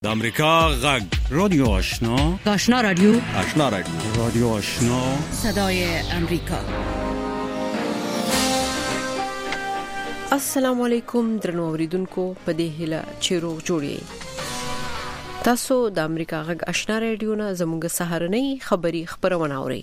د امریکا غږ رادیو آشنا، آشنا رادیو، آشنا رادیو، رادیو آشنا، صدای امریکا. السلام علیکم درنو اوریدونکو، په دې هیله چې روغ جوړی. تاسو د امریکا غږ آشنا رادیو نه زموږ سهارنۍ خبری خبرونه اورئ.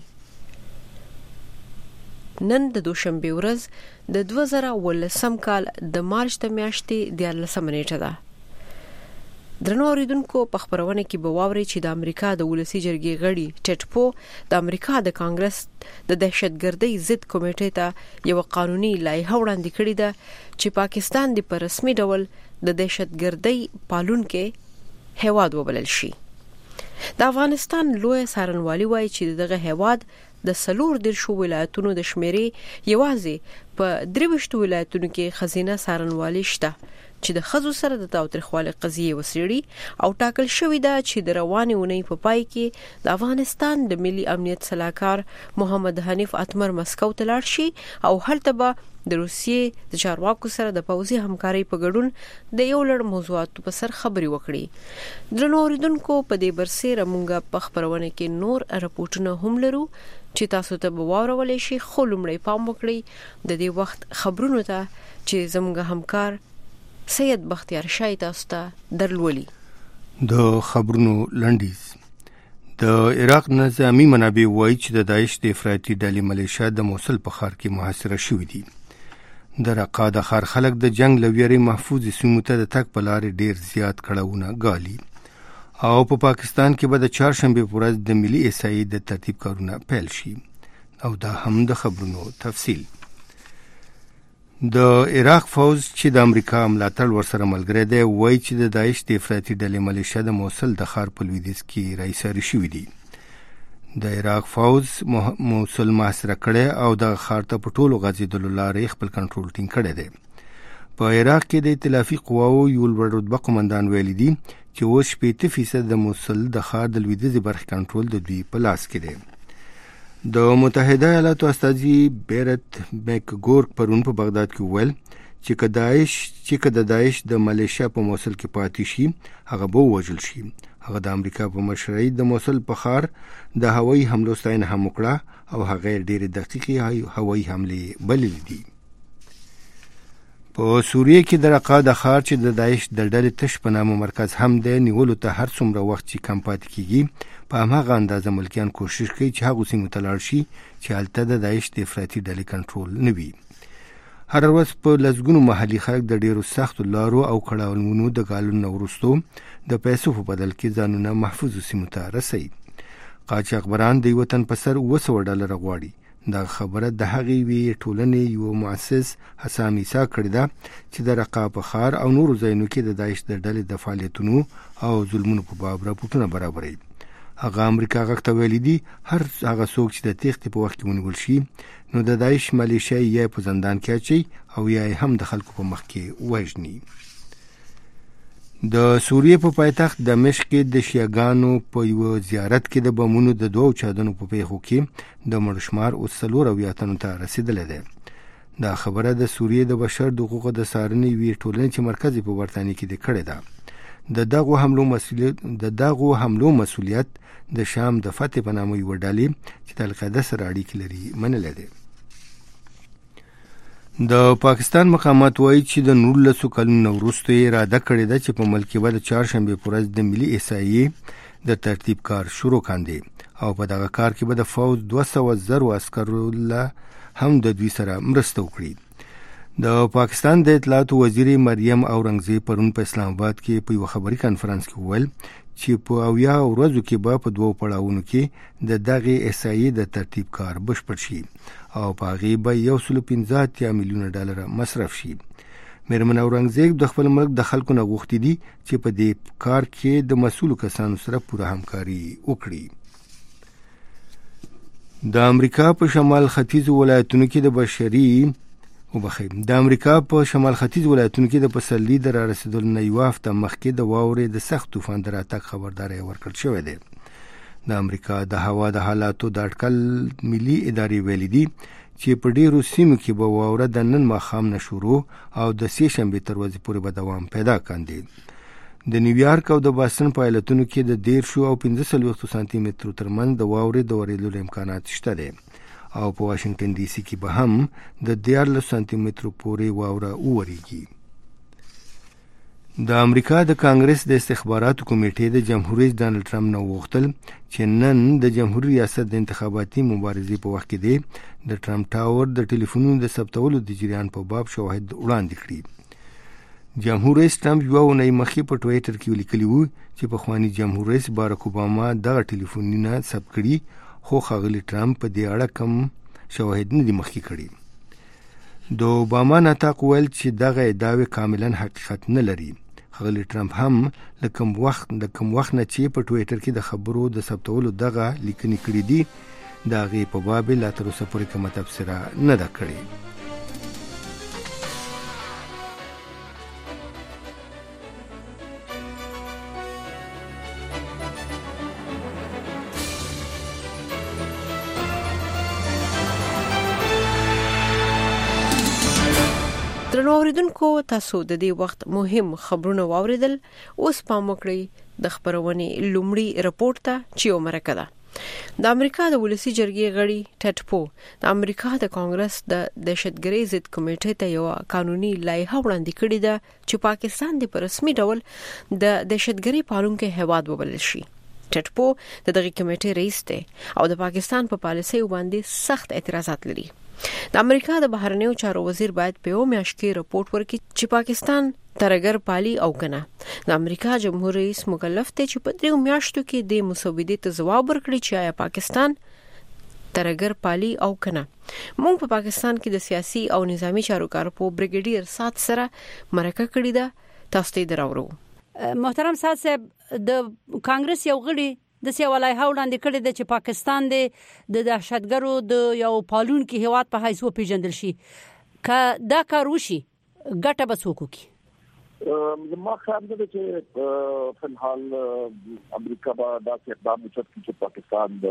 نن د دوشنبه ورځ د 2018 کال د مارچ د میاشتې 14 نیټه ده. درنو اوریدونکو، په خبرونه کې به واوري چې د امریکا د ولسی جرګې غړي ټټ پو د امریکا د کانګرس د دهشتګردۍ ضد کمیټې ته یو قانوني لایحه وړاندې کړې ده چې پاکستان د په رسمي ډول د دهشتګردۍ پالونکو هیواد وبلل شي. د افغانستان لوی څارنوالي وایي چې دغه هیواد د 14 ولایتونو د شمیرې یوازې په 23 ولایتونو کې خزینه څارنوالي شته چې د خزو سره د تاوتریخوالي قضیه وسیړي او ټاکل شوې ده چې د روانې اونۍ په پای کې د افغانستان د ملي امنیت صلاحکار محمد حنیف اتمر مسکو ته لاړ شي او هلته به د روسیې د چارواکو سره د پوځي همکارۍ په ګډون د یو لړ موضوعاتو په سر خبري وکړي. درنو اوریدونکو، په دې برسېره مونږه په خبرونه کې نور راپورټونه هم لرو چې تاسو ته به واورولې شي، خو لومړی پام وکړئ د دې وخت خبرونو ته چې زموږ همکار سید بختیار شاه تاسو ته درلولي. د خبرونو لنډیز. د عراق نظامی منابع وایي چې د داعش د افراطي ډلې ملیشیا د موصل په ښار کې محاصره شوي دي. د رقا د ښار خلک د جنگ له ویرې محفوظ سیمو ته د تګ په لارې ډیر زیات کړاوونه ګالي او په پاکستان کې به د چهارشنبې په ورځ د ملي اسایي د ترتیب کارونه پیل شي. او دا هم د خبرونو تفصیل. د عراق فوج چې د امریکا ملاتړ ورسره ملګری دی وایي چې د داعش د افراطي ډلې ملیشیا د موصل د ښار په لویدیځ کې راایساري شوي دي. د عراق فوج موصل محاصره کړی او د ښار ته په ټولو غځېدلو لارې خپل کنټرول ټینګ کړی دی. په عراق کې د ائتلافي قواو یو لوړ رتبه قومندان ویلي دي چې اوس 80% د موصل د ښار د لویدیځې برخې کنټرول د دوی په لاس کې دی. د متحده ایالاتو استازي بیرت میکګورک پرون په بغداد کې وویل چې د داعش د ملیشیا په موصل کې پاتې شي هغه به ووژل شي. هغه د امریکا په مشرۍ د موصل په ښار د هوایي حملو ستاینه هم وکړه او هغه ډېرې دقیقې هوایي حملې بللې دي. په سوریه کې د رقا د ښار چې د داعش د ډلې تش په نامه مرکز هم دی نیولو ته هر څومره وخت چې کم پاتې کیږي په هماغه اندازه ملکیان کوشش کوي چې هغو سیمو ته لاړ شي چې هلته د داعش د افراطي ډلې کنټرول نه وي. هر ورځ په لسګونو محلي خلک د ډیرو سختو لارو او کړاوونو د ګالونو وروستو د پیسو په بدل کې ځانونه محفوظ سیمو ته رسوي. قاچاقبران د وطن په سر $200 غواړي. دا خبره د هغې وی ټولنې یو مؤسس حسام عیسی کړې ده چې د رقا په ښار او نورو ځایونو کې د داعش د ډلې د فعالیتونو او ظلمونو په باب راپورټونه برابروي. هغه امریکا غږ ته ویلي دي هر هغه څوک چې د تېښتې په وخت کې ونیول شي نو د داعش ملیشیا یا په زندان کې اچوي او یا هم د خلکو په مخ کې وژني. د سوریه په پایتخت دمشق کې د شیعاګانو په یو زیارت کې د بمونو د 2 چاودنو په پیښو کې د مړو شمار اوس 40 تنو ته رسیدلی دی. دا خبره د سوریې د بشر د حقوقو د څارنې یوې ټولنې چې مرکز په برطانیه کې دی کړې ده. د دغو حملو مسؤلیت د شام د فتح په نامه یوه ډلې چې د القاعده سره اړیکې لري منلی دی. د پاکستان مقامات وایي چې د 19 کلونو وروسته یې اراده کړې ده چې په ملک کې به د چهارشنبې په ورځ د ملي اسایي د ترتیب کار شروع کاندي او په دغه کار کې به د فوج 200,000 عسکرو له هم د دوی سره مرسته وکړي. د پاکستان د اطلاعاتو وزیر مریم اورنګزی پرون په اسلام آباد کې په یو خبري کانفرنس کې وویل چې په 80 ورځو کې به په 2 پړاوونو کې د دغه اسایي د ترتیب کار بشپړ شي او په هغې به $115 میلیونه مصرف شي. میرمن اورنګزیب د خپل ملک د خلکو نه غوښتي دي چې په دې کار کې د مسؤلو کسانو سره پوره همکاري وکړي. د امریکا په شمال ختیځ ولایتونو کې د امریکا په شمال ختیځ ولایتونو کې د پسرلي د رارسېدلو نه یوه هفته مخکې د واورې د سخت طوفان د راتګ خبرداری ورکړل شوی دی. د امریکا د هوا د حالاتو د اټکل ملي ادارې ویلي دي چې په ډیرو سیمو کې به واوره د نن ماښام نه شروع او د سې شنبې تر ورځې پورې به دوام پیدا کاندي. د نیویارک او د باستن په ایالتونو کې د 10 او 15 سانتي مترو ترمنځ د واورې د ورېدو امکانات شته دي او په واشنگټن ډي سي کې به هم د 14 سانتي مترو پورې واوره ووريږي. د امریکا د کانګرس د استخباراتو کمیټې د جمهور رئیس ډانلډ ټرمپ نو وغوښتل چې نن د جمهوریت ریاست د انتخاباتي مبارزې په وخت کې د ټرمپ ټاور د ټلیفونونو د ثبتولو د جریان په باب شواهد وړاندې کړي. جمهور رئیس ټرمپ یو اونۍ مخکې په ټویټر کې ولیکلی و چې پخوانی جمهور رئیس باراک اوباما دغه ټلیفونونه ثبت کړي، خو ښاغلي ټرمپ په دې اړه کوم شواهد نه دي مخکې کړي. د اوباما نطاق ویل چې دغه ادعاوې کاملا حقیقت نه لري. ښاغلي ټرمپ هم د کوم وخت نه چې په ټویټر کې د خبرو د ثبتولو دغه لیکنې کړې دي د هغې په باب لا تر اوسه پورې کومه تبصره نه ده کړې. درنوریدونکو، تاسو د دې وخت مهم خبرونه واوریدل. اوس پام وکړئ د خبرونې لومړی رپورټ ته چې مرکه ده. د امریکا د ولسی جرګې غړي ټټ پو د امریکا د کانګرس د دهشتګرۍ ضد کمیټې ته یو قانوني لایحه وړاندې کړې ده چې پاکستان د رسمي ډول د دهشتګرۍ پالونکو هیواد وبلل شي. ټټ پو د دغه کمیټې رئیس دی او د پاکستان په پالیسۍ باندې سخت اعتراضات لري. د امریکا د بهرنیو چارو وزیر باید په یو میاشت کې رپورټ ورکړي چې پاکستان ترګر پالي او کنه. د امریکا جمهور رئیس مکلف دی چې په 3 میاشتو کې د مسودې ته ځواب ورکړي چې آیا پاکستان ترګر پالي او کنه. موږ په پاکستان کې د سیاسي او نظامی چارواکو بریګیډیر سات سره مرکه کړې ده. تاسو ته دراوړو. محترم سات صاحب، د کانګرس یو غړي د سیوالای هاولاند کړي د چې پاکستان د دهشتګرو د یو پالونکو هیواد په حیث وپیژندل شي. که دا کار وشي ګټه به څوک کوي؟ ما خیال دی چې په حال امریکا به دا اقدام وکړي چې پاکستان د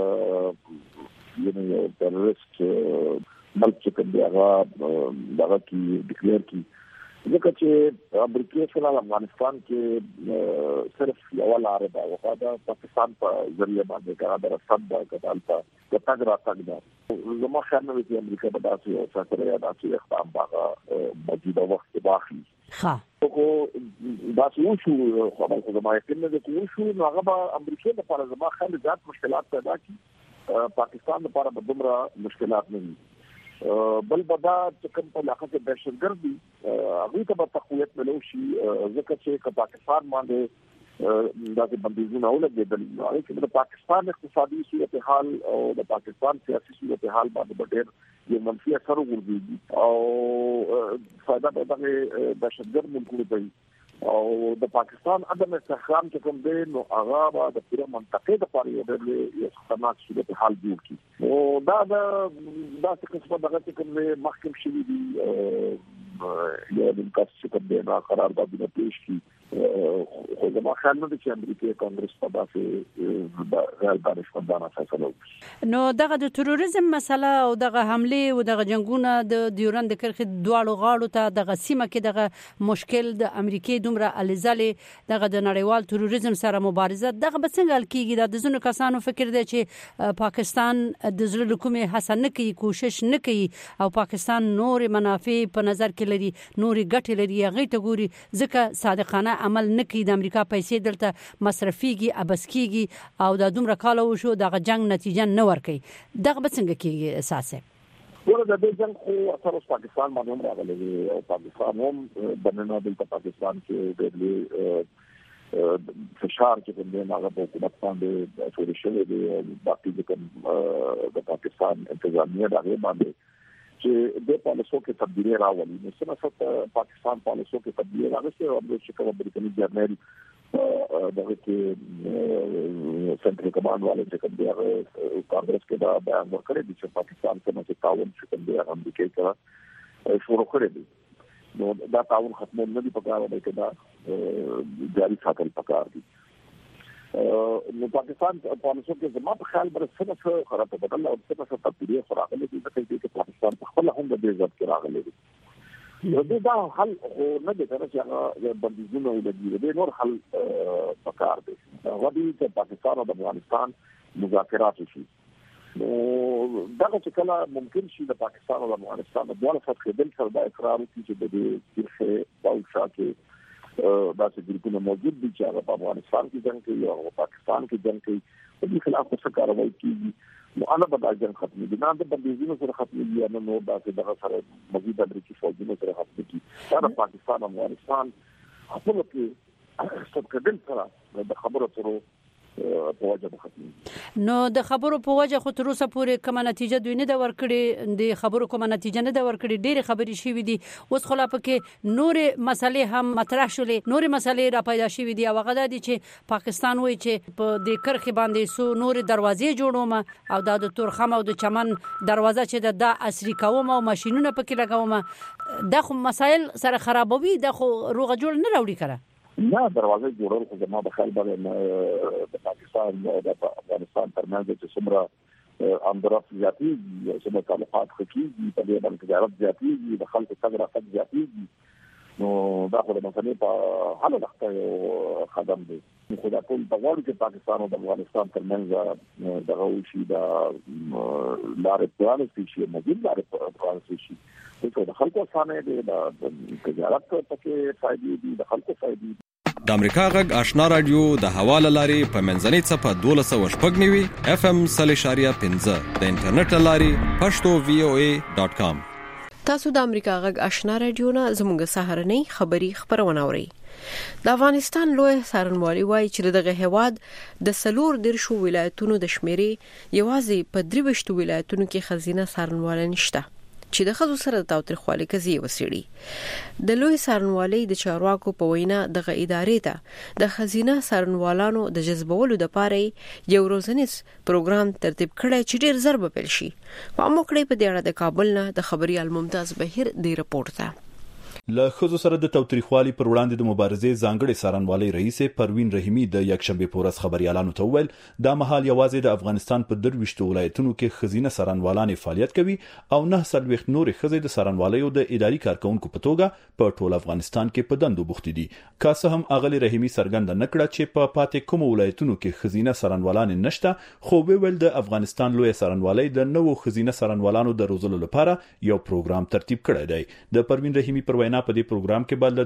یو تروریست ملک کې دغه کی ډیکلیئر کی، ځکه چې امریکا سره افغانستان کې صرف یو لار ده او دا پاکستان په ذریعہ باندې دا رسد ده کډالتا د تاګ راځي ده. زما خیال دی چې امریکا به داسې او سره داسې اقدام باغه موجوده وخت کې واخلي. ها خو دا څه شو خبره زما یقین نه دی چې شو نو هغه به امریکا لپاره زما خیال زیات مشکلات پیدا کړي. پاکستان لپاره به دومره مشکلات نه وي. بل بدا چې کوم په علاقه کې دهشتګرد دي هغه ته به تقویت ملو شي، ځکه چې پاکستان باندې داسې بندیزونه ولګېدل چې د پاکستان اقتصادي صورتحال او د پاکستان سیاسي صورتحال باندې ډېر یو منفي اثر وګرځي او فائدہ به د دهشتګرد ملکونو ته او د پاکستان عدم استحکام چې کوم دی نو هغه به د پوره منطقې لپاره یو خطرناک صورتحال جوړ کړي. او دا څه قسمه دغه چې کوم محکم شوي دي یا د کارت کوم دی نه قراردادونه پیش کړي. خو زما خیال نه دی چې امریکا کانګرس په داسې غیر دانشمندانه فیصله وکړي. نو دغه د تروریزم مسله او دغه حمله او دغه جنگونه د ډیورند کرښې دواړو غاړو ته دغه سیمه کې دغه مشکل د امریکا دومره الزالي دغه د نړیوال تروریزم سره مبارزه دغه به څنګه حل کیږي؟ د ځینو کسانو فکر دی چې پاکستان د زړه کومې هڅه نه کوي، کوشش نه کوي او پاکستان نور منافع په نظر کې لري، نور ګټې لري، هغه ته ګوري ځکه صادقانه عمل نه کوي. د امریکا پیسې دلته مصرفيږي، ابس کیږي او د دومره کال وشو دغه جنگ نتیجه نه ورکړي. دغه به څنګه کیږي اساسه؟ ورته د دې جنگ خو اثر اوس پاکستان باندې هم راغلی او پاکستان هم بننه د پاکستان کې د فشار چې کوم دی هغه په حکومت باندې شروع شوی دی. باقي د پاکستان انتظامیه دغه باندې چې د پالیسو کې تبدیلی راولي. نو څنګه پاکستان پالیسو کې تبدیلی راغسته او د شکل امریکایي جرنل دغه کې سنټرل کمانډ والے چې کوم دی هغه کانګرس کې دا بیان ورکړی دی چې پاکستان څخه چې تعاون چې کوم دی امریکا سره شروع کړی دی. نو دا تعاون ختم نه دی پکار دی چې دا جاری ساتل پکار دی. نو پاکستان پالیسو کې زما په خیال بر څه خراب بدل او څه تبدیلی راغلي دي چې پاکستان په خپل هم د دې ځد کې راغلي دي. دا حل نه دی چې هغه بندیزونه ولګي دی، نور حل پکار دی. ودی چې پاکستان او افغانستان مذاکرات وشي، نو دا چې کله ممکن شي د پاکستان او افغانستان د دوه فتح بل سره د اقرار وکړي چې د دې باوشا کې دا چې ګروپونه موجود دي چې هغه په افغانستان کې جنگ کوي او پاکستان کې جنگ کوي، په دې خلاف څه کاروایی کیږي، نو انا به دا جنگ ختمي دي، نه د بندیزونو سره ختمي دي، نه نو دا چې دغه سره مزید امریکایي فوجونو سره ختمي دي. دا د پاکستان او افغانستان خپل کې ستګدل سره د خبرو سره په وجه ختمي. نو د خبرو په وجه خو تر اوسه پورې کومه نتیجه دوی نه دا ورکړي، د خبرو کومه نتیجه نه دا ورکړي، ډېر خبرې شوې دي. اوس خو لا پکې نور مسلې هم مطرح شولې، نور مسلې را پیدا شوې دي، او هغه دي چې پاکستان وایي چې په دې کرخې باندې سو نور دروازې جوړوم او د تورخم او د چمن دروازه چې د عصري کوم او ماشينونه پکې لګوم، دا خو مسایل سره خرابوي، دا خو روغه جوړ نه راوړي کړه. نه دروازه جوړول خو زما په خیال باندې د پاکستان او د افغانستان ترمنځ چې څومره اندرف زیاتېږي، څومره تعلقات خکېږي، په دې باندې تجارت زیاتېږي، د خلکو تګ راتګ زیاتېږي، نو دا خو د مسلې په حل وخت یو قدم دی. خو دا ټول په غوړ کې پاکستان او د افغانستان ترمنځ دغه وشي د لارې پرانستې شي، مزید لارې پرانستې شي، د خلکو اسانه دي، د تجارت پکې فائدې دي، د خلکو فائدې دي. د امریکا غږ آشنا رادیو د حواله لاري په منځنۍ صفه 1290 FM 3.15 د انټرنیټ لاري pashto.voa.com. تاسو د امریکا غږ آشنا رادیو نه زموږ سهارنۍ خبری خبرونه اورئ. د افغانستان لوی څارنوالي وایي چې دغه هواد د 14 ولایتونو د شمیرې یوازې په 23 ولایتونو کې خزینه څارنوالي نشته چې د خزو سره د تاوتریخوالي قضیه وسیړي. د لوی څارنوالۍ د چارواکو په وینا دغه ادارې ته د خزینه څارنوالانو د جذبولو لپاره یو روزنیز پروګرام ترتیب کړی چې ډیر زر به پیل شي. په موکړې په دې اړه د کابل نه د خبريال ممتاز بهیر دی رپورت ده. له خزو سره د توتریخوالي پر وړاندې د مبارزې ځانګړي څارنوالۍ رئیس پروین رحیمی د یکشنبه پورس خبريالانو ته ویل دا مهال یوازې د افغانستان په 23 ولایتونو کې خزینه څارنوالان فعالیت کوي او 9 نور خزې د څارنوالۍ د اداري کارکونکو په توګه په ټول افغانستان کې په دندو بوخت دي. کاسه هم اغلی رحیمی څرګنده نکړه چې په پاتې کوم ولایتونو کې خزینه څارنوالان نشته، خو به ول د افغانستان لوی څارنوالۍ د نوو خزینه څارنوالانو د روزلو لپاره یو پروګرام ترتیب کړی دی. د پروین رحیمی پر وینا په دې پروګرام کې بل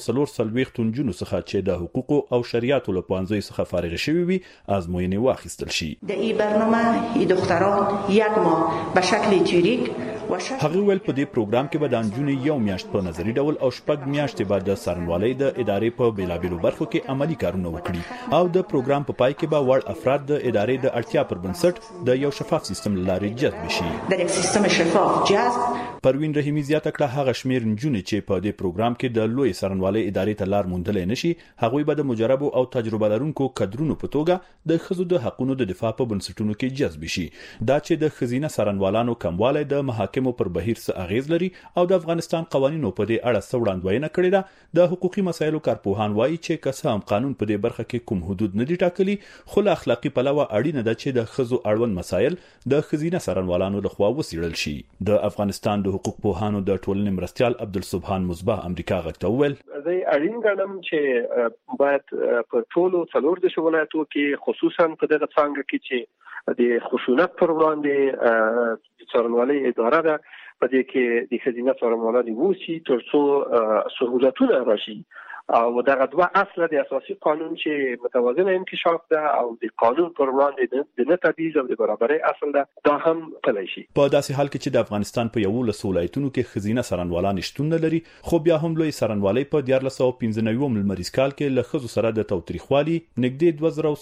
243 تنجونو څخه چې د حقوق او شریعت له پوهنځي څخه فارغ شوي وي آزموینې واخیستل شي. د این برنامه ای دختران یک ماه به شکل تیوریک هغه ول په دې پروګرام کې به د انجونې یو میاشت په نظری ډول او شپږ میاشتې بعد د څارنوالۍ د ادارې په بیلابیلو برخو کې عملی کارونه وکړي او د پروګرام په پای کې به وړ افراد د ادارې د اړتیا پر بنسټ د یو شفاف سیستم لارې جذب شي. د یک سیستم شفاف جذب پروین رحیمی زیاته کړه هغه شمیر انجونې چې په دې پروګرام کې د لوی څارنوالۍ ادارې ته لار موندلې نشي، هغوی به د مجربو او تجربه لرونکو کډرونو په توګه د خزو د حقوقو د دفاع په بنسټونو کې جذب شي. دا چې د خزینه څارنوالانو کموالی د محاکمو پر بهیر اغیز لري او د افغانستان قوانینو په دې اړه څوړاندوینه کړې ده. د حقوقي مسایلو کارپوهان وایي چې قسم قانون په دې برخه کې کوم حدود نه دي ټاکلي، خو له اخلاقی پلوه اړینه ده چې د خزو اړوند مسایل د خزینه څارنوالانو لخوا وڅېړل شي. د افغانستان د حقوق پوهانو د ټولنې مرستيال عبدالسبحان مصباح امریکا غږ ته وویل زه اړین ګڼم چې باید په ټولو 14 ولایتونو کې خصوصا په دغه څانګه کې چې د خشونت پر وړاندې څارنوالۍ اداره ده په دې کې د خزینه څارنوالۍ ووسی ترڅو سہولتونه راشي او دغه دوه اصل د اساسي قانون چې متوازن انکشاف ده او د قانون پر وړاندې د نه تبعیض او د برابرۍ اصل ده دا هم پلی شي. په داسې حال کې چې د افغانستان په 11 ولایتونو کې خزینه څارنوالان شتون نه لري، خو بیا هم لوی څارنوالۍ په 1415 ملمریز کال کې له خزو سره د توتریخوالي نږدې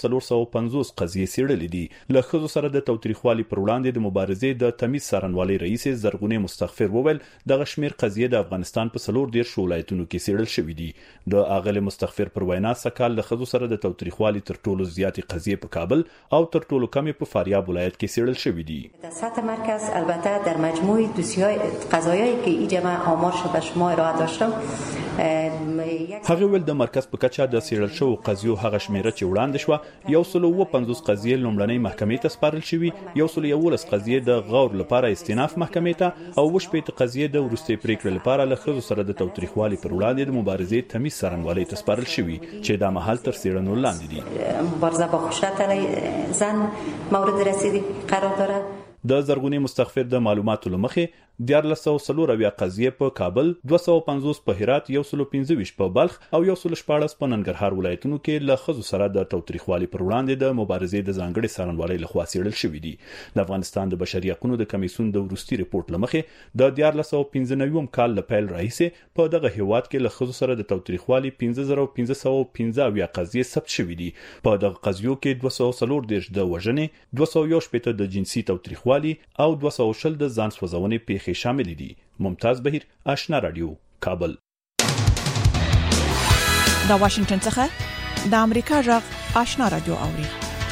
2450 قضیې څېړلې دي. له خزو سره د توتریخوالي پر وړاندې د مبارزې د تمیز څارنوالۍ رئیس زرغونه مستغفر وویل دغه شمیر قضیې د افغانستان په 14 ولایتونو کې څېړل شوې دي. د اغلی مستغفر پر وینا سکهال له خزو سره د توتریخوالي تر ټولو زیاتې قضیې په کابل او تر ټولو کمې په فاریاب ولایت کې څېړل شوې دي. در سطح مرکز البته در مجموع دوسیه‌های قضایایی که اینجا من آمارش به شما ارائه داشتم هغه ول د مرکز په کچا د سیرل شو قضیو هغه شمیره چې وړاندې شو 150 قضیې لومړنۍ محکمې ته سپارل شوې 111 قضیې د غور لپاره استئناف محکمې ته او 18 قضیې د ورستي پریکړې لپاره له خزو سره د توتریخوالي پر وړاندې د مبارزې تمیز څرنګوالي ته سپارل شوې چې د مهال تر سیرنو لاندې دي مبارزه با خشونت علیه زن مورد رسیدگی قرار داره. د زرغونی مستغفر د معلوماتو لمخې 1440 قضیه په کابل 250 په هرات 115 په بلخ او 114 په ننګرهار ولایتونو کې له خزو سره د توتریخوالي پر وړاندې د مبارزې د ځانګړي څارنوالۍ لخوا څیړل شوې دي د افغانستان د بشري حقوقو د کمیسیون د ورستي ریپورت لمخې د 1495 کال له پیل راهیسې په دغه هیواد کې له خزو سره د توتریخوالي 15515 قضیه ثبت شوې دي په دغه قضیو کې 240 د وژنې 218 د جنسي توتریخوالي او 200 د ځان سوځونې پیښې شامل دي. ممتاز بهیر، آشنا رادیو، کابل. دا واشنگټن څخه د امریکا جغ آشنا رادیو اوري.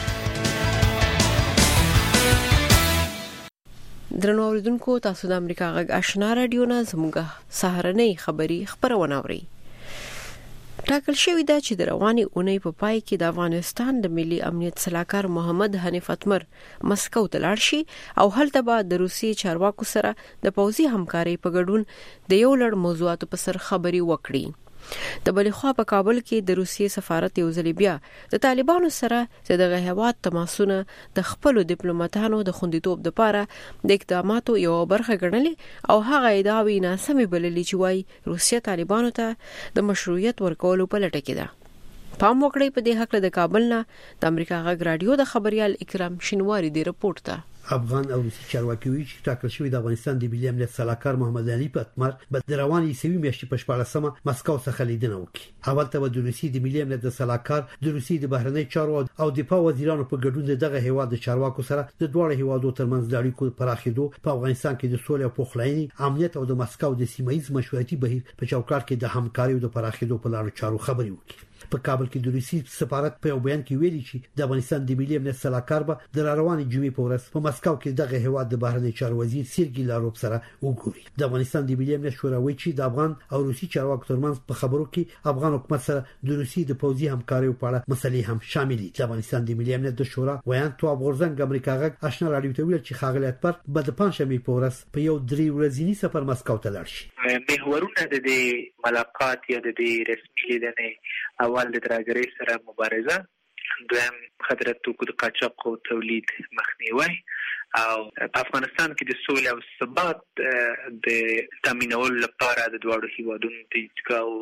درنو اوریدونکو، تاسو د امریکا غږ آشنا رادیو نه زموږه سهارنۍ خبری خبرونه اورئ. ټاکل شوې ده چې د رواني اونۍ په پای کې د افغانستان د ملي امنیت صلاحکار محمد حنیف اتمر مسکو ته لاړ شي او هلته به د روسي چارواکو سره د پوځي همکارۍ په ګډون د یو لړ موضوعاتو په سر خبري وکړي. د بلخوا په کابل کې د روسي سفارت یو ځل بیا د طالبانو سره دغه هیواد تماسونه د خپل ډیپلوماټانو د خوندیتوب لپاره د اقداماتو یو برخه ګڼلې او هغه ادعاوې ناسمې بللې چې وايي روسیا طالبانو ته د مشروعیت ورکولو په لټه کې ده. پام وکړئ په دې حق له کابل نه د امریکا غږ رادیو د خبريال اکرام شینواری دی رپورټ ته. افغان او روسي چارواکي وی چې ټاکل شوی د افغانستان د ملي امنیت صلاحکار محمد حنیف اتمر به د رواني سوي میاشتې په 14مه مسکو څخه لیدنه وکړي. اول ته د روسي د ملي امنیت صلاحکار د روسي د بهرنی چارو او دفاع وزیرانو په ګډون دغه هیواد د چارواکو سره د دوه هیوادو ترمنځ د اړیکو پراخېدو په افغانستان کې د سولې او پخلاینې امنیت او د مسکو د سیمایي مشورتي بهیر په چوکاټ کې د همکارۍ او د پراخېدو په لارو چارو خبري وکړي. په کابل کې د روسي سفارت په بیان کې ویلي چې د افغانستان د ملي امنیت صلاحکار به د رواني جمعې په ورځ په مسکو کې دغه هیواد د بهرنی چارو وزیر سرګي لاروف سره وګوري. د افغانستان د ملي امنیت شورا وایي چې د افغان او روسي چارواکو ترمنځ په خبرو کې افغان حکومت سره د روسي د پوځي همکارۍ په اړه مسلې هم شامل دي. د افغانستان د ملي امنیت د شورا ویان تو ابغورزنګ امریکا غږ آشنا رادیو ته ویل چې خاغلی اتمر به د پنځمې په ورځ په یو 3 ورځنی سفر مسکو ته لاړ شي. محورونه د ملاقات یا د رسمي لیدنې اول د ترګری سره مبارزه، دویم خطر توکو د قاچاق او تولید مخنیوي او افغانستان کې د سولې او ثبات د تامینولو لپاره د دوه هیوادونو د اتکاو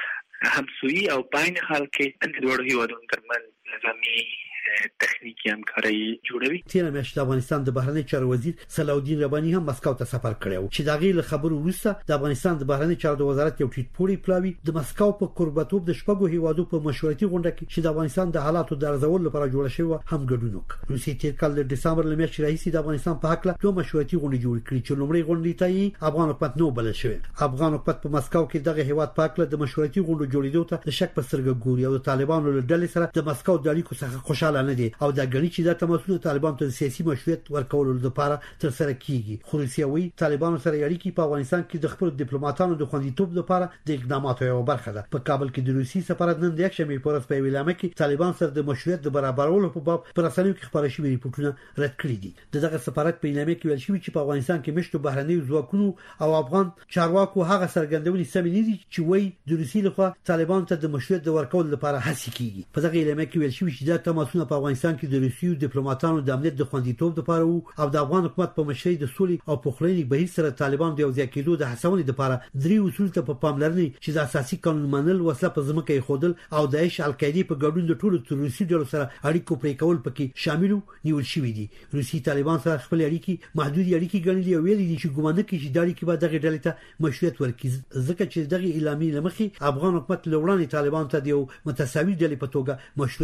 همسویي او پاین حال کې د دوه هیوادونو ترمنځ نظامي تخنیکی همکاري جوړوي. تیر میاشت د افغانستان د بهرنی چارو وزیر صلاح الدین رباني هم مسکو ته سفر کړی و چې دا غیر خبرو وروسته د افغانستان د بهرنی چارو د وزارت یو ټیټ پوړی پلاوی د مسکو په قربتوب د شپږو هیوادو په مشورتي غونډه کې چې د افغانستان د حالاتو د ارزول لپاره جوړ شوی هم ګډون وکړ. روسي تیر کال د دسمبر لمیاشتې راهیسې د افغانستان په حق له دوه مشورتي غونډې جوړ کړې چې لومړی غونډه ته افغان حکومت نو بلل شوی. افغان حکومت په مسکو کې دغه هیواد په حق له د مشورتي غونډو جوړېدو ته د شک په سترګه ګوري او د طالبانو له ډلې سره د مسکو د اړیکو څخه خوشاله نه دي او د غني چې د تماسونو طالبان ته سیاسي مشروعیت ورکولو لپاره تر سره کیږي. خو روسیا وی طالبانو سره اړیکې په افغانستان کې د خپل ډیپلوماټانو د خوندیتوب لپاره د اقداماتو یو برخه ده. په کابل کې د روسي سفارت نن د یکشنبه په ورځ په ویلامه کې طالبان سره د مشروعیت د برابرولو په باب پر رسنیو کې خبري شوې ریپورتونه رد کړي دي. دغه سفارت په ویلامه کې ویل شوی چې په افغانستان کې مشتو بهرنی ځواکونو او افغان چارواکو هغه سرګندونې سمې نه دي چې وی د روسي لخوا طالبان ته د مشروعیت د ورکولو لپاره هڅه کیږي. په دغه ویلامه کې ویل شوی چې د تماسونو په افغانستان کې د روسي ډیپلوماټانو د امنیت د خوندیتوب لپاره او د افغان حکومت په مشرۍ د سولې او پخلاینې بهیر سره طالبان د یو ځای کېدو د هڅونې لپاره درې اصول ته په پاملرنې چې د اساسي قانون منل، وسله په ځمکه خودل او داعش القاعده په ګډون د ټولو تروریستي ډلو سره اړیکو پرې کول پکې شامل نیول شوی دي. روسي طالبان سره خپل اړیکې محدود اړیکې ګڼلې او ویلي دي چې ګومان کوي چې د اړیکې به دغه ډلې ته مشروعیت ورکړي ځکه چې دغه اعلامیه لمخې افغان حکومت لوړانه طالبان ته د یو متساوي ډلې په توګه مشروعیت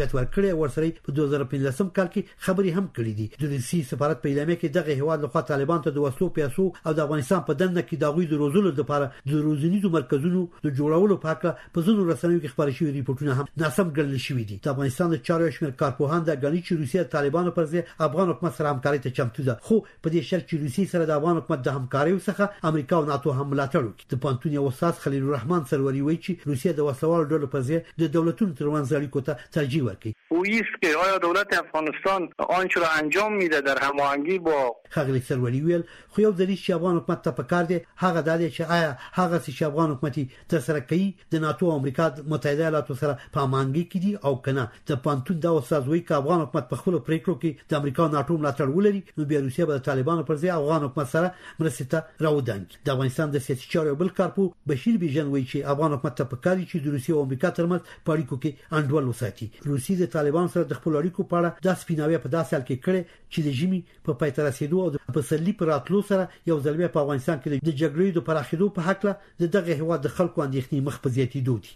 مشروعیت ورکړي ورسره په 2015 کال کې خبري هم کړې دي. د روسي سفارت په اعلامیه کې دغه هیواد لخوا طالبان ته د وسلو پیسو او د افغانستان په دننه کې د غوي د روزلو لپاره د روزنیزو مرکزونو د جوړولو په اړه په ځینو رسنیو کې خبري شوې ریپورتونه هم ناسم ګڼل شوې دي. د افغانستان د چارو شمیر کارپوهان د غنی چې روسیه طالبانو پر ضد افغان حکومت سره همکاري ته چمتو ده، خو په دې شرط چې روسیه سره د افغان حکومت د همکاري څخه امریکا او ناتو هم ملاتړ وکړي. د پانتون یو استاد خلیل الرحمن سروري وایي چې روسیه د وسلوال ډلو پر ضد د دولتونو ترمنځ اړیکو ته ترجیح ورکوي. اویست که آیا دولت افغانستان آنچه را انجام میده در هماهنگی با خلیل سروري ویل خو یو دلیل چې افغان حکومت ته پکار دی هغه د دې چې آیا هغه چې افغان حکومت تر سره کوي د ناتو او امریکا متحده ایالاتو سره په هماهنګي کې دي او کنه. د پانتون دا استاد وایي چې افغان حکومت په خپل پریکړو کې د امریکا او ناتو ملاتړ ولري نو بیا روسیه به د طالبانو پر ضد افغان حکومت سره مرستې ته راودانګي. د افغانستان د سیاسي چارو بل کارپو بشیر بیژن وایي چې افغان حکومت ته پکار دي چې د روسیه او امریکا ترمنځ په اړیکو کې انډول وساتي. روسیه د طالبانو سره د خپل اړیکو په اړه د سپیناوي په داسې حال کې کړي چې د جمی په پایته رسیدو او په سلی پر راتلو سره یو ځل بیا په افغانستان کې د جګړې د پراخېدو په حق له دغه هیواد د خلکو اندېښنې مخ په زیاتېدو دي.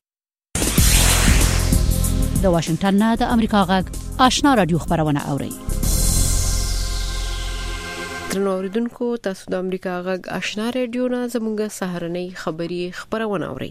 د واشنگټن نه د امریکا غږ آشنا رادیو خبرونه اوري. درنو اوریدونکو تاسو د امریکا غږ آشنا رادیو نه زموږه سهارنۍ خبری خبرونه اوري.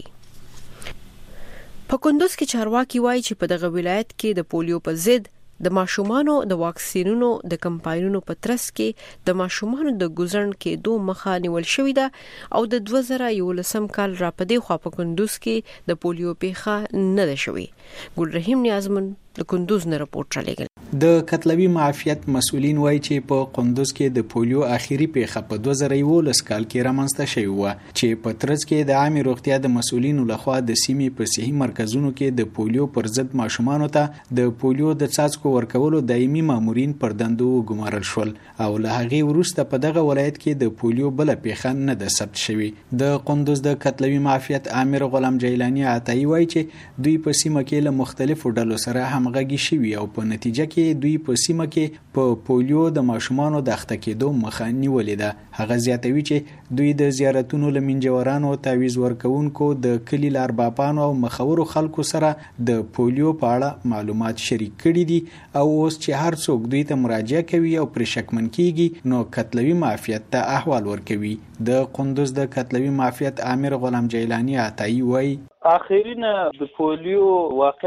په کندوز کې چارواکي وایي چې په دغه ولایت کې د پولیو په ضد د ماشومانو د واکسینونو د کمپاینونو په ترڅ کې د ماشومانو د ګوزن کې دوه مخه نیول شوې ده او د 2011 کال را پدې خو په کندوز کې د پولیو پیښه نه ده شوې. ګل رحیم نیازمن د کندوز نه راپورټ رالیږل. د کتلوي معافیت مسؤلین وایي چې په کندوز کې د پولیو اخیری پیښه په 2011 کال کې رامنځته شوې و چې په ترڅ کې د عامه روغتیا د مسؤلینو لخوا د سیمې په صحي مرکزونو کې د پولیو پر ضد ماشومانو ته د پولیو د څاڅکو ورکولو دایمي مامورین پر دندو ګمارل شول او له هغه وروسته په دغه ولایت کې د پولیو بل پیښه نه ده ثبت شوې. د کندوز د کتلوي معافیت امیر غلام جیلانی عطایی وایي چې دوی په سیمه کې له مختلفو ډلو سره همغږي شوي او په نتیجه کې دوی په سیمه کې په پولیو د ماشومانو د اخته کېدو مخه نیولې ده. هغه زیاتوي چې دوی د زیارتونو لمنځورانو تعویض ورکوونکو د کلی لارباپانو او مخورو خلکو سره د پولیو په اړه معلومات شریک کړي دي او اوس چې هر څوک دوی ته مراجعه کوي او پر شکمن کیږي نو کتلوي معافیت ته احوال ورکوي. د کندوز د کتلوی معافیت امیر غلام جیلانی عطایی وایي اخرین د پولیو واقع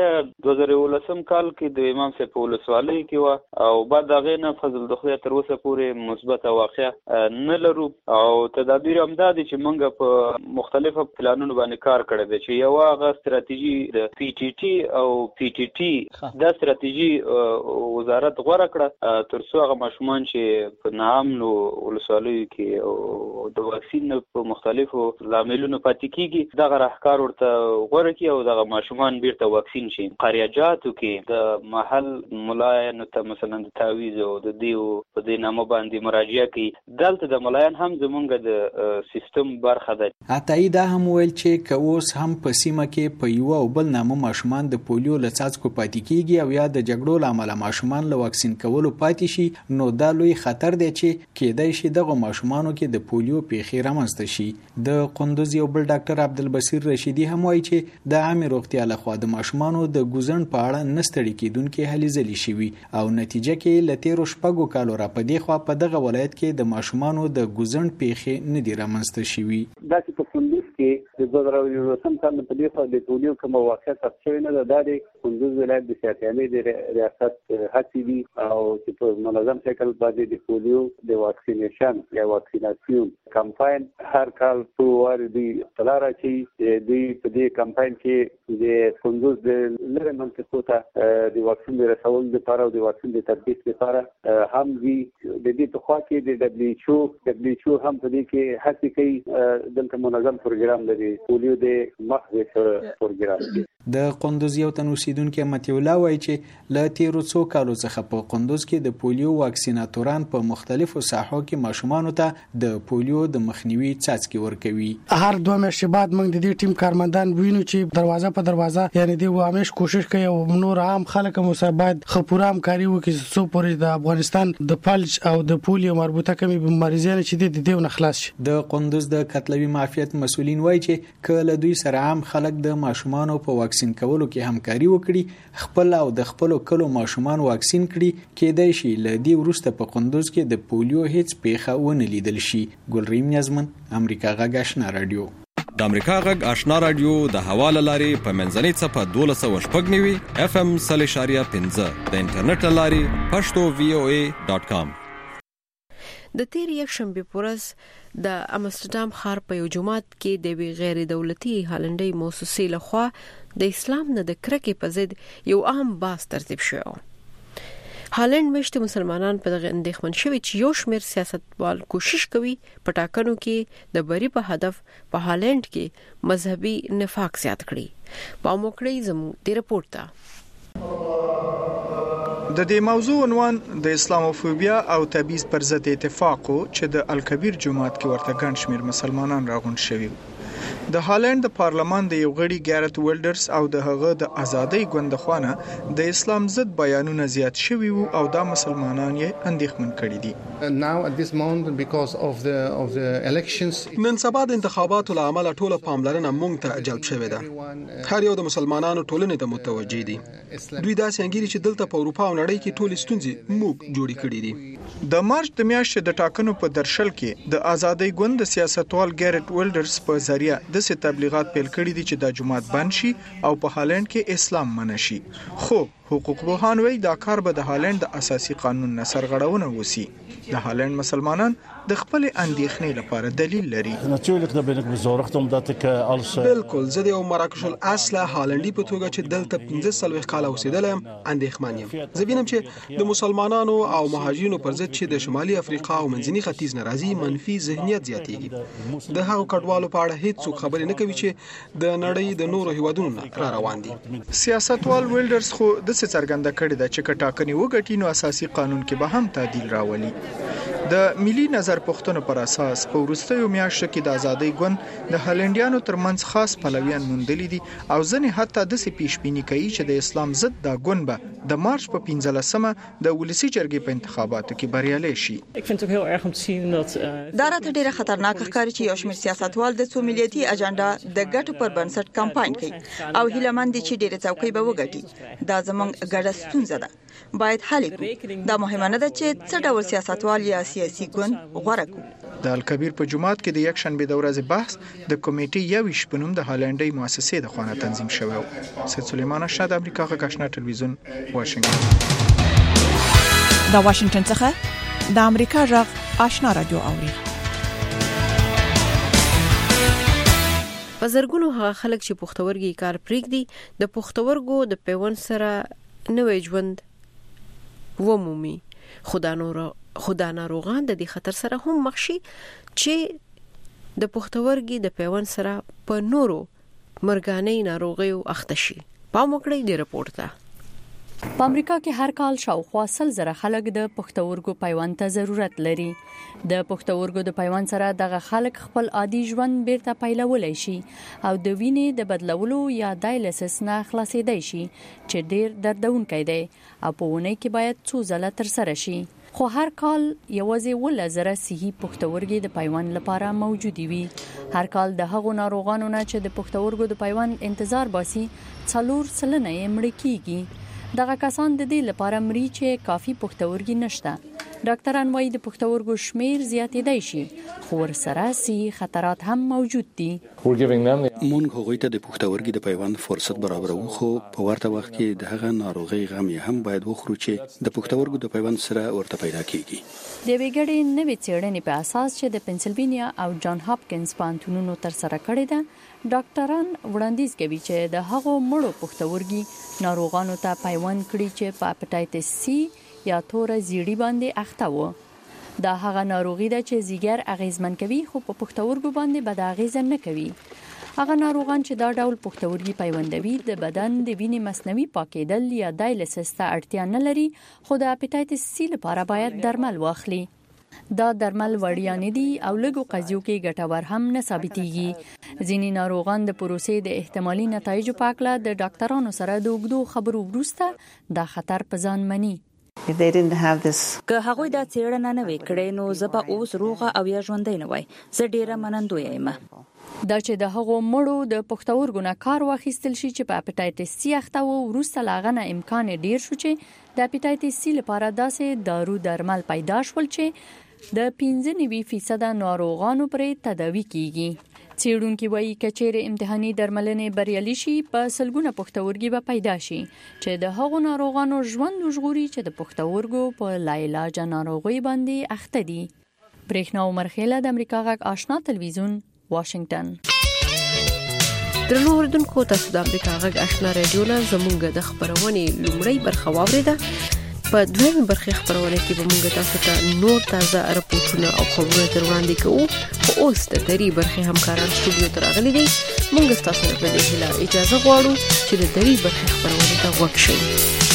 2011 کال کې د امام صاحب په ولسوالۍ کې و او بعد هغه نه فضل د خدای تر اوسه پورې مثبت واقع نه لرو او تدابیر هم دا دي چې موږ په مختلفو پلانونو باندې کار کړی دی چې یو هغه ستراتیژي د پی ټی ټی او پی ټی ټی دا ستراتیژي وزارت غوړه کړه تر څو هغه ماشومان چې په نامنو ولسوالیو کې او د واکسین په مختلفو لاملونو پاتې کیږي دا راهکار ورته غوړه کی او د ماشومان بیرته واکسین شي. قریاجاتو کې د محل ملایان ته مثلا د تعویض او د دیو په دې نامه باندې مراجعه کوي. دلته د ملایان هم زمونږ د سیستم برخه ده. عطایی دا هم ویل چې کوس هم په سیمه کې په یو او بل نامه ماشومان د پولیو له څاڅکو پاتې کیږي او یا د جګړو لامل ماشومان له واکسین کولو پاتې شي نو دا لوی خطر دی چې کېدای شي دغه ماشومانو کې د پولیو پیښې رامنځته شي. د کندوز یو بل ډاکټر عبدالبصیر رشیدي هم وایي چې د عامه روغتیا لخوا د ماشومانو د ګوزن په اړه نستړي کېدونکې هلې ځلې شوي او نتیجه کې له تیرو شپږو کالو را پدې خوا په دغه ولایت کې د ماشومانو د ګوزن پیښې نه دي رامنځته شوي. دا چې په کندوز کې د 2011 کال په دې خوا د پولیو کوم واقعه ثبت شوې نه ده. دا د کندوز ولایت د سیاستي د ریاست هڅې دي او چې په منظم شکل باندې د پولیو د واکسینیشن یا واکسیناسیون کمپاین هر کال په وار دی اطلاع راځي دی په دې کمپاین کې د کندوز د لری منطقو ته د واکسین رسولو لپاره او د واکسین د تطبیق لپاره هم دی د دې په خوا کې د دبليو ایچ او هم په دې کې هڅه کوي دلته منظم پروګرام لري پولیو د مخ پروګرام دی. د کندوز یو تن اوسیدونکو متي الله وایي چې له تیرو څو کالو څخه په کندوز کې د پولیو واکسیناتوران په مختلفو ساحو کې ماشومانو ته د پولیو د مخنیوي څاڅکي ورکوي. هر 2 میاشتې بعد موږ د دې ټیم کارمندان وینو چې دروازه په دروازه یعنی دی همیش کوشش کوي او نور عام خلک مو سره باید خپوره همکاري وکړي څو پورې د افغانستان د فلج او د پولیو مربوطه کمی بیماریزان چې د دې نه خلاص شي. د کندوز د کتلوي معافیت مسؤلین وایي چې کله دوی سره عام خلک د ماشومانو په واکسین کولو کې همکاري وکړي خپل او د خپل کلو ماشومان واکسین کړي کېدای شي لدی ورسته په قندوز کې د پولیو هیڅ پیښه ونه لیدل شي. ګلریم نیازمن، امریکا غږ آشنا رادیو. د امریکا غږ آشنا رادیو د حواله لاري په منځنۍ صفه 1290 FM 3.15 د انټرنیټ لاري pashto.voa.com. د تیر یک شنبه پورز د امستردام ښار په یو جماعت کې د غیر دولتي هالندۍ موسسې لخوا د اسلام نه د کرکې په ضد یو عام بحث ترتیب شو. هالند مشت مسلمانان په دغه اندېښمن شوي چې یو شمېر سیاستوال کوشش کوي په ټاکنو کې د بری په هدف په هالند کې مذهبي نفاق زیات کړي. په موکړی زموږ د رپورت ته د دې موضوع عنوان د اسلاموفوبیا او تبعیض پر ضد اتفاق چې د الکبیر جماعت کې ورته ګڼ شمېر مسلمانان راغونډ شوي. د هالند د پارلمان د یو غړي ګارت ویلډرز او د هغه د ازادۍ ګوند خوانه د اسلام ضد بیانونه زیات شوي وو او دا مسلمانان یې اندېښمن کړي دي. نن سبا د انتخاباتو له امله ټوله پاملرنه مونږ ته جلب شوې ده. هر یو د مسلمانانو ټولنې ته متوجي دي. دوی داسې انګیري چې دلته په اروپا او نړۍ کې ټولې ستونزې موږ جوړې کړې دي. د مارچ د میاشتې د ټاکنو په درشل کې د ازادۍ ګوند د سیاستوال ګارت ویلډرز په ذریعہ د سي تبلیغات پیل کړي دي چې د جماعت بند شي او په هالند کې اسلام منع شي. خو حقوق پوهان وایي دا کار به د هالند د اساسي قانون نه سرغړونه وسی. د هالند مسلمانان د خپل اندېښنې لپاره دلیل لري. بالکل زه د یو مراکش الاصل هالندي په توګه چې دلته 15 کال اوسېدلم اندېښمن یم. زه وینم چې د مسلمانانو او مهاجرینو پر ضد چې د شمالي افریقا او منځني ختیځ نه راځي منفي ذهنیت زیاتېږي. د هغو کډوالو په اړه هیڅ خبرې نه کوي چې د نړۍ د نورو هیوادونو را روان دي. سیاستوال ویلډرز خو د څرګنده کړې ده چې کټاکنې وګټي نو اساسي قانون کې به هم تعدیل راولي. د ملي نظر پوښتنو پر اساس په وروستیو میاشتو کې د ازادۍ ګوند د هالندیانو ترمنځ خاص پلویان موندلي دي او ځینې حتی داسې پیشبیني کوي چې د اسلام ضد دا ګوند به د مارچ په 15مه د ولسی جرګې په انتخاباتو کې بریالي شي. دا راته ډیره خطرناک ښکاري چې یو شمېر سیاستوال د څو ملیتي اجنډا د ګټو پر بنسټ کمپاین کوي او هیله مند دي چې ډیره څوکۍ به وګټي. دا زموږ ګډه ستونزه ده. باید حل کړو. دا مهمه نه ده چې څه ډول سیاستوال یا سیاسي ګوند غوړه کړو. د الکبیر په جماعت کې د یک شنبه د ورځې بحث د کمیټې یویش په نوم د هالندۍ مؤسسې د خوانه تنظیم شوی. سید سلیمان شاه د امریکا غږ آشنا ټلویزیون واشنگټن. د واشنگټن څخه د امریکا غږ آشنا رادیو اوري. په زرګونو هغه خلک چې پښتورګي کار پرېږدي د پښتورګو د پیوند سره نوې ژوند ومومي. خدا ناروغان د دې خطر سره هم مخ شي چې د پښتورګي د پیوند سره په نورو مرګاني ناروغیو اخته شي. په موکړی دی رپورت ته. په امریکا کې هر کال شاوخوا 100,000 خلک د پښتورګو پیوند ته ضرورت لري. د پښتورګو د پیوند سره دغه خلک خپل عادي ژوند بیرته پیلولای شي او د وینې د بدلولو یا ډایلیسس نه خلاصېدای شي چې ډیر دردونکی دی او په ونه کې باید څو ځله تر سره شي. خو هر کال یوازې 10,000 صحي پښتورګي د پیوند لپاره موجود وي. هر کال د هغو ناروغانو نه چې د پښتورګو د پیوند انتظار باسي 4% یې مړ کیږي. دغه کسان د دې لپاره مري چې کافي پښتورګي نشته. ډاکټران وايي د پښتورګو شمیر زیاتېدای شي خو ورسره صحي خطرات هم موجود دي. مونږ هغوی ته د پښتورګي د پیوند فرصت برابرو خو په ورته وخت کې د هغه ناروغي غم یې هم باید وخورو چې د پښتورګو د پیوند سره ورته پیدا کیږي. د ویګړې نوې څېړنې په اساس چې د پنسلوانیا او جان هاپکینز پوهنتونونو تر سره کړې ده ډاکټران وړاندیز کوي چې د هغو مړو پښتورګي ناروغانو ته پیوند کړي چې په هپاتایتس سی یا تور زیړی باندې اخته و. دا هغه ناروغي ده چې زیګر اغیزمن کوي خو په پښتورګو باندې بد اغیز نه کوي. هغه ناروغان چې دا ډول پښتورګي پیوندوي د بدن د وینې مصنوعي پاکېدل یا ډایلیسس ته اړتیا نه لري خو د هپاتایتس سی لپاره باید درمل واخلي. دا درمل وړیا نه دي او لږو قضیو کې ګټور هم نه ثابتېږي. ځینې ناروغان د پروسې د احتمالي نتایجو په اړه د ډاکټرانو سره د اوږدو خبرو وروسته دا خطر په ځان مني. که هغوی دا څېړنه نه وي کړې نو زه به اوس روغه او یا ژوندۍ نه وای. زه ډیره منندوی یم. دا چې د هغو مړو د پښتورګو نه کار واخیستل شي چې په اپیټایټس سی اخته وو، وروسته لاغنه امکان ډیر شو چې د اپیټایټس سی لپاره داسې دارو درمل پیدا شول چې د 95% ناروغانو پرې تداوی کیږي. څېړونکي وایي کچېره امتحاني درملنې بریالي شي په سلګونه پښتورګي به پیدا شي چې د هغو ناروغانو ژوند وژغوري چې د پښتورګو په لاعلاج ناروغي باندې اخته دي. برېښنا عمر خیله د امریکا غږ آشنا تلویزیون واشنگټن. درنو اوریدونکو، تاسو د امریکا غږ آشنا رادیو له زمونږ د خبرونې لومړی برخه واوریده. په دویمه برخه خبرونه کې به موږ تاسو ته نور تازه راپورټونه او خبرونه در وړاندې کوو. خو اوس د دری برخه همکاران سټوډیو ته راغلي دي. موږ تاسو ته په دې هیله اجازه غواړو چې د دری برخه خبرونه ته وګورئ.